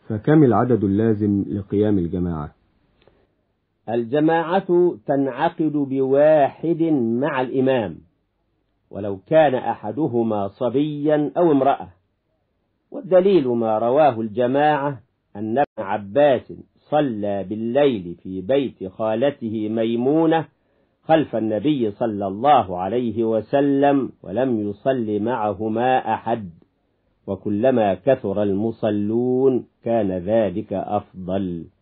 فكم العدد اللازم لقيام الجماعة؟ الجماعة تنعقد بواحد مع الإمام، ولو كان أحدهما صبيا أو امرأة. والدليل ما رواه الجماعة أن ابن عباس صلى بالليل في بيت خالته ميمونة خلف النبي صلى الله عليه وسلم، ولم يصل معهما أحد، وكلما كثر المصلون كان ذلك أفضل.